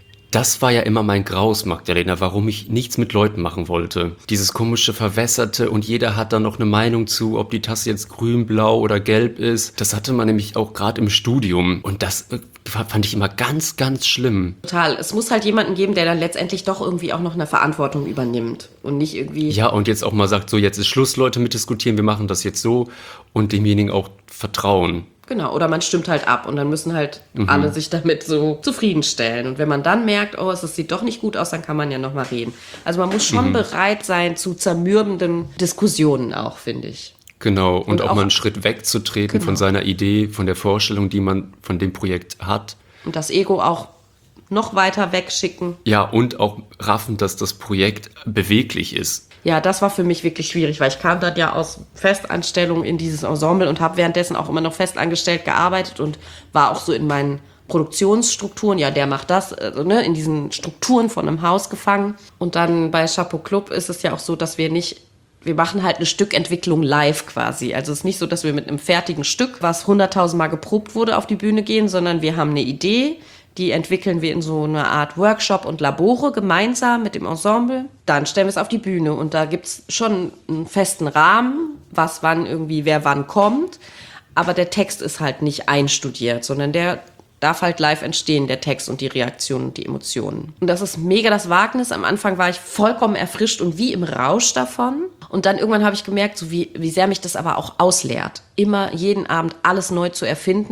das war ja immer mein Graus, Magdalena, warum ich nichts mit Leuten machen wollte. Dieses komische Verwässerte und jeder hat da noch eine Meinung zu, ob die Tasse jetzt grün, blau oder gelb ist. Das hatte man nämlich auch gerade im Studium und das fand ich immer ganz, ganz schlimm.
Total. Es muss halt jemanden geben, der dann letztendlich doch irgendwie auch noch eine Verantwortung übernimmt und nicht irgendwie...
Ja, und jetzt auch mal sagt, so jetzt ist Schluss, Leute mitdiskutieren, wir machen das jetzt so und demjenigen auch vertrauen.
Genau, oder man stimmt halt ab und dann müssen halt mhm. alle sich damit so zufriedenstellen. Und wenn man dann merkt, oh, es sieht doch nicht gut aus, dann kann man ja nochmal reden. Also man muss schon mhm. bereit sein zu zermürbenden Diskussionen auch, finde ich.
Genau, und, und auch, auch mal einen Schritt wegzutreten genau. von seiner Idee, von der Vorstellung, die man von dem Projekt hat.
Und das Ego auch noch weiter wegschicken.
Ja, und auch raffen, dass das Projekt beweglich ist.
Ja, das war für mich wirklich schwierig, weil ich kam dann ja aus Festanstellung in dieses Ensemble und habe währenddessen auch immer noch festangestellt gearbeitet und war auch so in meinen Produktionsstrukturen, ja, der macht das, also, ne, in diesen Strukturen von einem Haus gefangen. Und dann bei Chapeau Club ist es ja auch so, dass wir nicht, wir machen halt eine Stückentwicklung live quasi. Also es ist nicht so, dass wir mit einem fertigen Stück, was hunderttausend Mal geprobt wurde, auf die Bühne gehen, sondern wir haben eine Idee, die entwickeln wir in so einer Art Workshop und Labore gemeinsam mit dem Ensemble. Dann stellen wir es auf die Bühne und da gibt es schon einen festen Rahmen, was wann irgendwie, wer wann kommt. Aber der Text ist halt nicht einstudiert, sondern der darf halt live entstehen, der Text und die Reaktionen und die Emotionen. Und das ist mega das Wagnis. Am Anfang war ich vollkommen erfrischt und wie im Rausch davon. Und dann irgendwann habe ich gemerkt, so wie, wie sehr mich das aber auch ausleert. Immer jeden Abend alles neu zu erfinden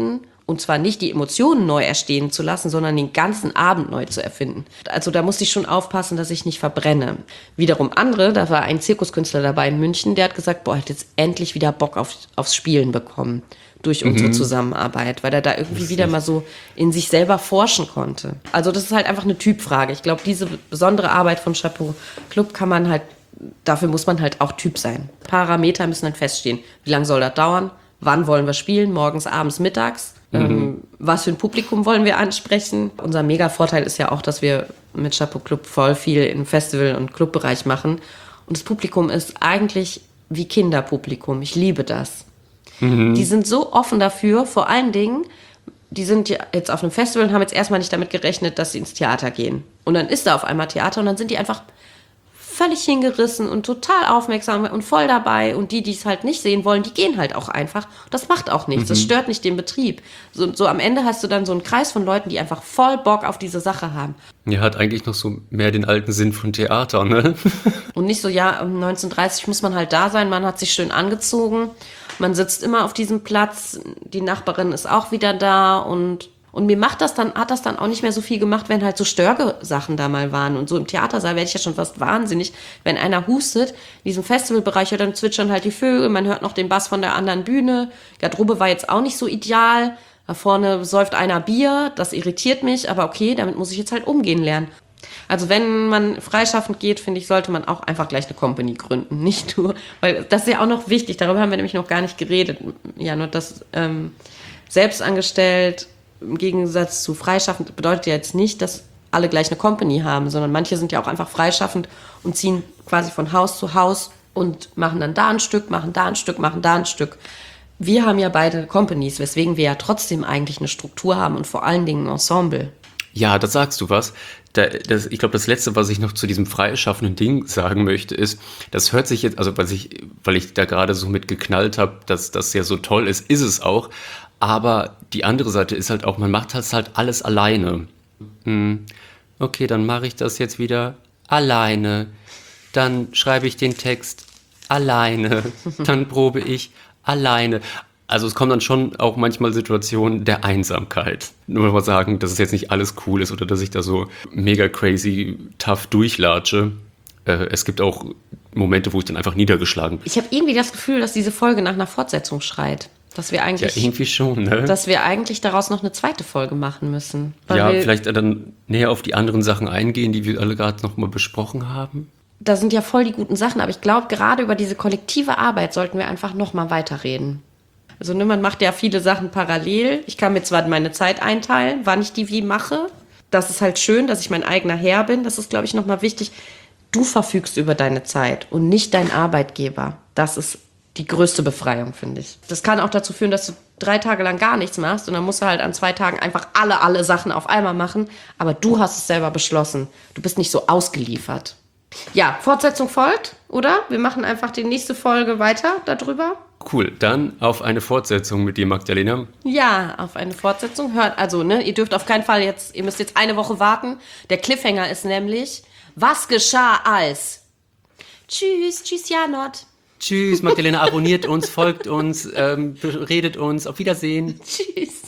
Und zwar nicht die Emotionen neu erstehen zu lassen, sondern den ganzen Abend neu zu erfinden. Also da musste ich schon aufpassen, dass ich nicht verbrenne. Wiederum andere, da war ein Zirkuskünstler dabei in München, der hat gesagt, boah, er hat jetzt endlich wieder Bock auf, aufs Spielen bekommen durch unsere mhm. Zusammenarbeit, weil er da irgendwie wieder mal so in sich selber forschen konnte. Also das ist halt einfach eine Typfrage. Ich glaube, diese besondere Arbeit von Chapeau Club kann man halt, dafür muss man halt auch Typ sein. Parameter müssen dann feststehen. Wie lange soll das dauern? Wann wollen wir spielen? Morgens, abends, mittags? Mhm. Ähm, was für ein Publikum wollen wir ansprechen? Unser Mega-Vorteil ist ja auch, dass wir mit Chapeau Club voll viel im Festival- und Clubbereich machen. Und das Publikum ist eigentlich wie Kinderpublikum. Ich liebe das. Mhm. Die sind so offen dafür, vor allen Dingen, die sind jetzt auf einem Festival und haben jetzt erstmal nicht damit gerechnet, dass sie ins Theater gehen. Und dann ist da auf einmal Theater und dann sind die einfach völlig hingerissen und total aufmerksam und voll dabei. Und die, die es halt nicht sehen wollen, die gehen halt auch einfach. Das macht auch nichts, mhm. das stört nicht den Betrieb. So, so am Ende hast du dann so einen Kreis von Leuten, die einfach voll Bock auf diese Sache haben.
Ja, hat eigentlich noch so mehr den alten Sinn von Theater, ne?
Und nicht so, ja, um neunzehn Uhr dreißig muss man halt da sein, man hat sich schön angezogen. Man sitzt immer auf diesem Platz, die Nachbarin ist auch wieder da und, und mir macht das dann, hat das dann auch nicht mehr so viel gemacht, wenn halt so Störgesachen da mal waren. Und so im Theatersaal werde ich ja schon fast wahnsinnig, wenn einer hustet, in diesem Festivalbereich, ja, dann zwitschern halt die Vögel, man hört noch den Bass von der anderen Bühne. Garderobe war jetzt auch nicht so ideal. Da vorne säuft einer Bier, das irritiert mich, aber okay, damit muss ich jetzt halt umgehen lernen. Also wenn man freischaffend geht, finde ich, sollte man auch einfach gleich eine Company gründen, nicht nur, weil das ist ja auch noch wichtig, darüber haben wir nämlich noch gar nicht geredet, ja, nur das ähm, selbstangestellt im Gegensatz zu freischaffend bedeutet ja jetzt nicht, dass alle gleich eine Company haben, sondern manche sind ja auch einfach freischaffend und ziehen quasi von Haus zu Haus und machen dann da ein Stück, machen da ein Stück, machen da ein Stück. Wir haben ja beide Companies, weswegen wir ja trotzdem eigentlich eine Struktur haben und vor allen Dingen ein Ensemble.
Ja, da sagst du was. Da, das, ich glaube, das Letzte, was ich noch zu diesem freischaffenden Ding sagen möchte, ist, das hört sich jetzt, also weil ich, weil ich da gerade so mit geknallt habe, dass das ja so toll ist, ist es auch. Aber die andere Seite ist halt auch, man macht das halt alles alleine. Hm, okay, dann mache ich das jetzt wieder alleine. Dann schreibe ich den Text alleine. Dann probe ich alleine. Also es kommen dann schon auch manchmal Situationen der Einsamkeit. Nur mal sagen, dass es jetzt nicht alles cool ist oder dass ich da so mega crazy tough durchlatsche. Äh, es gibt auch Momente, wo ich dann einfach niedergeschlagen bin.
Ich habe irgendwie das Gefühl, dass diese Folge nach einer Fortsetzung schreit. Dass wir eigentlich,
ja, irgendwie schon, ne?
Dass wir eigentlich daraus noch eine zweite Folge machen müssen.
Ja, vielleicht dann näher auf die anderen Sachen eingehen, die wir alle gerade noch mal besprochen haben.
Da sind ja voll die guten Sachen, aber ich glaube, gerade über diese kollektive Arbeit sollten wir einfach noch mal weiterreden. Also ne, man macht ja viele Sachen parallel. Ich kann mir zwar meine Zeit einteilen, wann ich die wie mache. Das ist halt schön, dass ich mein eigener Herr bin. Das ist, glaube ich, nochmal wichtig. Du verfügst über deine Zeit und nicht dein Arbeitgeber. Das ist die größte Befreiung, finde ich. Das kann auch dazu führen, dass du drei Tage lang gar nichts machst und dann musst du halt an zwei Tagen einfach alle, alle Sachen auf einmal machen. Aber du hast es selber beschlossen. Du bist nicht so ausgeliefert. Ja, Fortsetzung folgt, oder? Wir machen einfach die nächste Folge weiter darüber.
Cool, dann auf eine Fortsetzung mit dir, Magdalena.
Ja, auf eine Fortsetzung. Hört, also, ne, ihr dürft auf keinen Fall jetzt, ihr müsst jetzt eine Woche warten. Der Cliffhanger ist nämlich, was geschah als? Tschüss, tschüss, Janot.
Tschüss, Magdalena, abonniert uns, folgt uns, ähm, redet uns. Auf Wiedersehen.
Tschüss.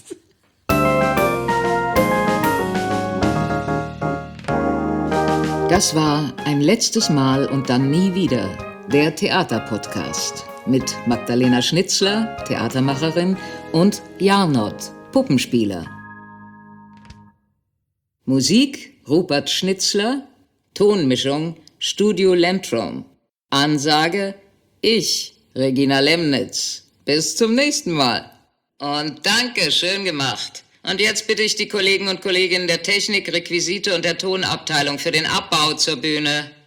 Das war Ein letztes Mal und dann nie wieder, der Theaterpodcast mit Magdalena Schnitzler, Theatermacherin, und Jarnot, Puppenspieler. Musik Rupert Schnitzler, Tonmischung Studio Lentrum. Ansage ich, Regina Lemnitz. Bis zum nächsten Mal. Und danke, schön gemacht. Und jetzt bitte ich die Kollegen und Kolleginnen der Technik, Requisite und der Tonabteilung für den Abbau zur Bühne.